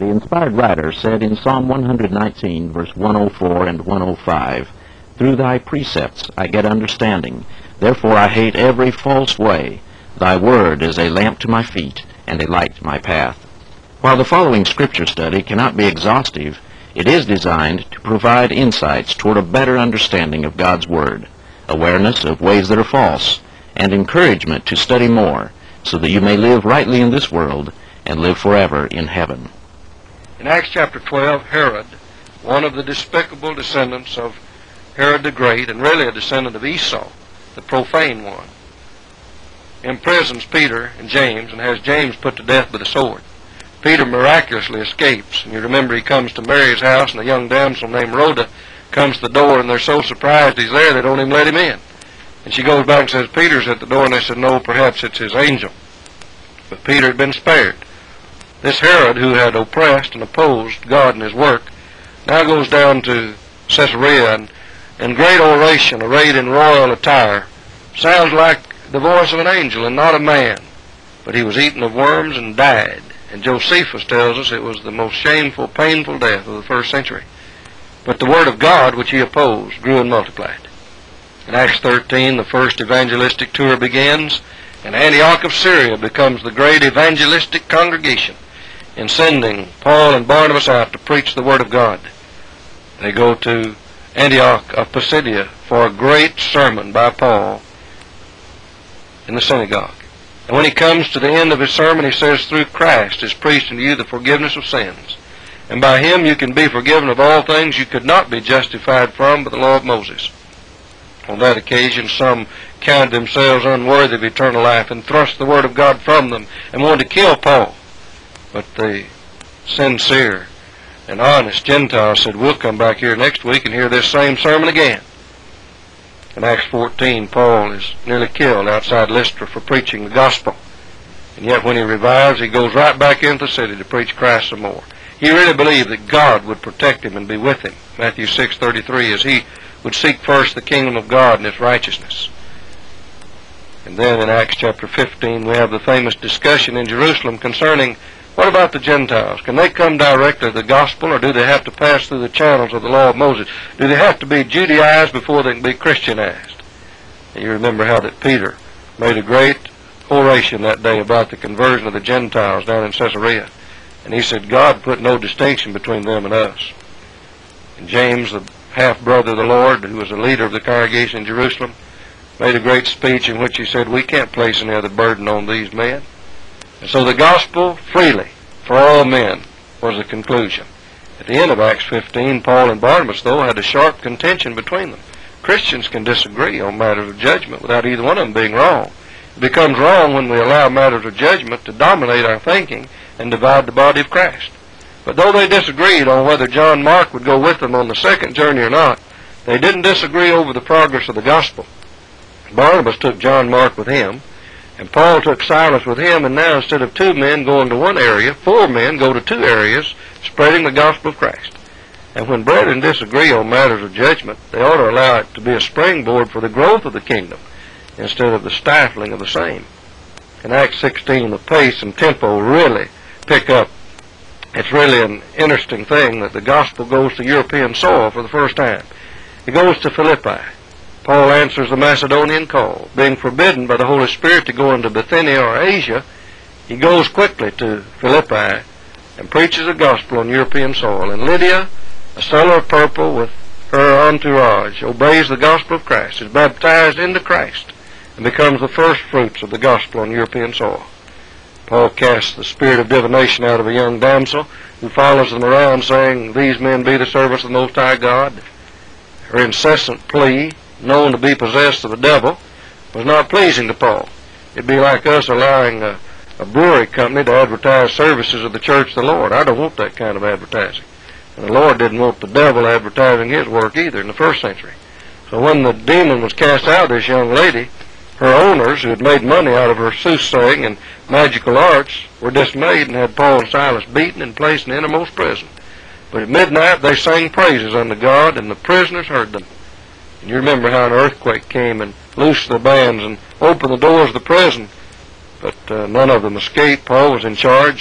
The inspired writer said in Psalm 119, verse 104 and 105, "Through thy precepts I get understanding, therefore I hate every false way. Thy word is a lamp to my feet and a light to my path." While the following scripture study cannot be exhaustive, it is designed to provide insights toward a better understanding of God's Word, awareness of ways that are false, and encouragement to study more, so that you may live rightly in this world and live forever in heaven. In Acts chapter 12, Herod, one of the despicable descendants of Herod the Great, and really a descendant of Esau, the profane one, imprisons Peter and James and has James put to death with a sword. Peter miraculously escapes, and you remember he comes to Mary's house, and a young damsel named Rhoda comes to the door, and they're so surprised he's there they don't even let him in. And she goes back and says, "Peter's at the door," and they said, "No, perhaps it's his angel." But Peter had been spared. This Herod, who had oppressed and opposed God and his work, now goes down to Caesarea, and in great oration, arrayed in royal attire, sounds like the voice of an angel and not a man. But he was eaten of worms and died. And Josephus tells us it was the most shameful, painful death of the first century. But the word of God, which he opposed, grew and multiplied. In Acts 13, the first evangelistic tour begins, and Antioch of Syria becomes the great evangelistic congregation in sending Paul and Barnabas out to preach the word of God. They go to Antioch of Pisidia for a great sermon by Paul in the synagogue. And when he comes to the end of his sermon, he says, "Through Christ is preached unto you the forgiveness of sins. And by him you can be forgiven of all things you could not be justified from by the law of Moses." On that occasion, some counted themselves unworthy of eternal life and thrust the word of God from them and wanted to kill Paul. But the sincere and honest Gentiles said, "We'll come back here next week and hear this same sermon again." In Acts 14, Paul is nearly killed outside Lystra for preaching the gospel. And yet when he revives, he goes right back into the city to preach Christ some more. He really believed that God would protect him and be with him. Matthew 6:33, as he would seek first the kingdom of God and its righteousness. And then in Acts chapter 15, we have the famous discussion in Jerusalem concerning, what about the Gentiles? Can they come directly to the gospel, or do they have to pass through the channels of the law of Moses? Do they have to be Judaized before they can be Christianized? And you remember how that Peter made a great oration that day about the conversion of the Gentiles down in Caesarea. And he said, God put no distinction between them and us. And James, the half-brother of the Lord, who was a leader of the congregation in Jerusalem, made a great speech in which he said, we can't place any other burden on these men. And so the gospel freely for all men was the conclusion. At the end of Acts 15, Paul and Barnabas, though, had a sharp contention between them. Christians can disagree on matters of judgment without either one of them being wrong. It becomes wrong when we allow matters of judgment to dominate our thinking and divide the body of Christ. But though they disagreed on whether John Mark would go with them on the second journey or not, they didn't disagree over the progress of the gospel. Barnabas took John Mark with him, and Paul took Silas with him, and now instead of 2 men going to one area, 4 men go to 2 areas, spreading the gospel of Christ. And when brethren disagree on matters of judgment, they ought to allow it to be a springboard for the growth of the kingdom, instead of the stifling of the same. In Acts 16, the pace and tempo really pick up. It's really an interesting thing that the gospel goes to European soil for the first time. It goes to Philippi. Paul answers the Macedonian call. Being forbidden by the Holy Spirit to go into Bithynia or Asia, he goes quickly to Philippi and preaches the gospel on European soil. And Lydia, a seller of purple with her entourage, obeys the gospel of Christ, is baptized into Christ, and becomes the first fruits of the gospel on European soil. Paul casts the spirit of divination out of a young damsel who follows them around saying, these men be the servants of the Most High God. Her incessant plea, known to be possessed of the devil, was not pleasing to Paul. It'd be like us allowing a brewery company to advertise services of the church of the Lord. I don't want that kind of advertising. And the Lord didn't want the devil advertising his work either in the first century. So when the demon was cast out of this young lady, her owners, who had made money out of her soothsaying and magical arts, were dismayed and had Paul and Silas beaten and placed in the innermost prison. But at midnight they sang praises unto God, and the prisoners heard them. And you remember how an earthquake came and loosed the bands and opened the doors of the prison. But none of them escaped. Paul was in charge.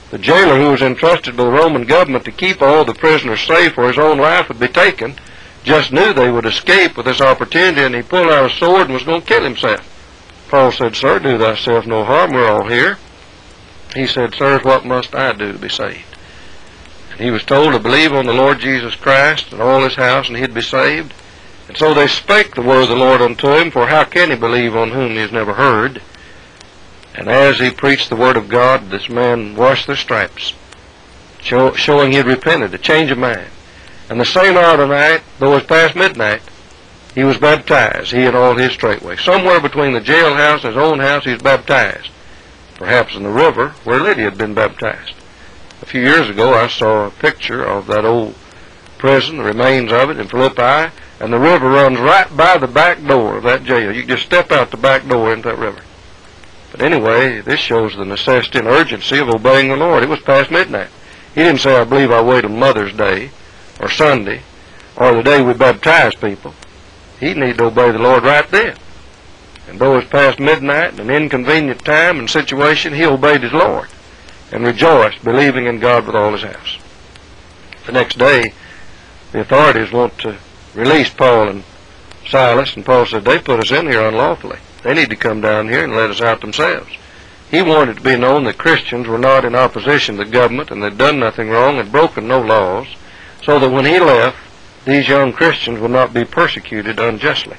The jailer, who was entrusted by the Roman government to keep all the prisoners safe or his own life would be taken, just knew they would escape with this opportunity, and he pulled out a sword and was going to kill himself. Paul said, "Sir, do thyself no harm, we're all here." He said, "Sirs, what must I do to be saved?" And he was told to believe on the Lord Jesus Christ and all his house, and he'd be saved. And so they spake the word of the Lord unto him, for how can he believe on whom he has never heard? And as he preached the word of God, this man washed their stripes, showing he had repented, a change of mind. And the same hour of the night, though it was past midnight, he was baptized, he and all his straightway. Somewhere between the jailhouse and his own house, he was baptized. Perhaps in the river where Lydia had been baptized. A few years ago, I saw a picture of that old prison, the remains of it in Philippi, and the river runs right by the back door of that jail. You can just step out the back door into that river. But anyway, this shows the necessity and urgency of obeying the Lord. It was past midnight. He didn't say, "I believe I'll wait on Mother's Day or Sunday or the day we baptize people." He needed to obey the Lord right then. And though it was past midnight and an inconvenient time and situation, he obeyed his Lord and rejoiced, believing in God with all his house. The next day, the authorities want to release Paul and Silas, and Paul said, "They put us in here unlawfully. They need to come down here and let us out themselves." He wanted it to be known that Christians were not in opposition to the government and they'd done nothing wrong and broken no laws, so that when he left, these young Christians would not be persecuted unjustly.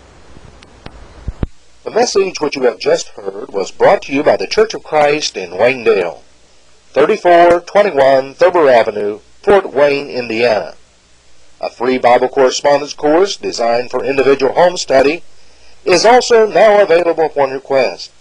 The message which you have just heard was brought to you by the Church of Christ in Waynedale, 3421 Thurber Avenue, Fort Wayne, Indiana. A free Bible correspondence course designed for individual home study is also now available upon request.